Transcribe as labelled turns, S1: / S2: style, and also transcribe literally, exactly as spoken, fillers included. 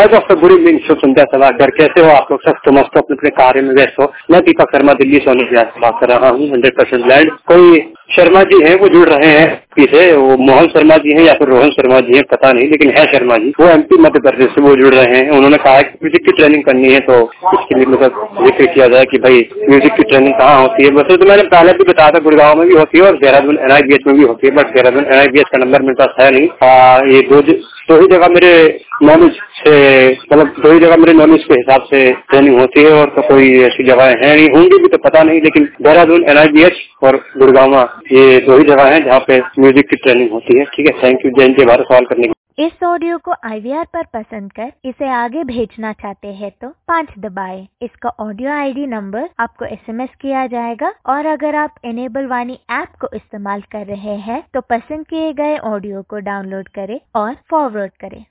S1: Doctor good evening, शुभ संध्या सलाहकार। कैसे हो आप लोग? सब तो मस्त अपने अपने कार्य में व्यस्त हो। मैं दीपक शर्मा दिल्ली सोनी से बात कर रहा हूँ। Hundred percent land. कोई शर्मा जी हैं, वो जुड़ रहे हैं किसे, वो मोहन शर्मा जी हैं या फिर रोहन शर्मा जी हैं, पता नहीं, लेकिन है शर्मा जी। वो एमपी मध्य प्रदेश से वो जुड़ रहे हैं। उन्होंने कहा कि म्यूजिक की ट्रेनिंग करनी है, तो इसके लिए मतलब जिक्र किया जाए कि भाई म्यूजिक की ट्रेनिंग कहाँ होती है। वैसे तो मैंने पहले भी बताया था, गुड़गांव में भी होती है और देहरादून एनआईबीएच में भी होती है, बट देहरादून एनआईबीएच का नंबर मेरे पास है नहीं। आ, ये दो दो ही जगह मेरे नॉलेज से, मतलब दो ही जगह मेरे नॉलेज के हिसाब से ट्रेनिंग होती है, और तो कोई ऐसी जगह है नहीं, होंगी भी तो पता नहीं, लेकिन देहरादून एनआईबीएच और गुड़गांव ये दो ही जगह है जहाँ पे म्यूजिक की ट्रेनिंग होती है। ठीक है, थैंक यू जैन जी हमारा सवाल करने के लिए।
S2: इस ऑडियो को आईवीआर पर पसंद कर इसे आगे भेजना चाहते हैं तो पाँच दबाएं। इसका ऑडियो आईडी नंबर आपको एसएमएस किया जाएगा, और अगर आप इनेबल वाणी ऐप को इस्तेमाल कर रहे हैं तो पसंद किए गए ऑडियो को डाउनलोड करें और फॉरवर्ड करें।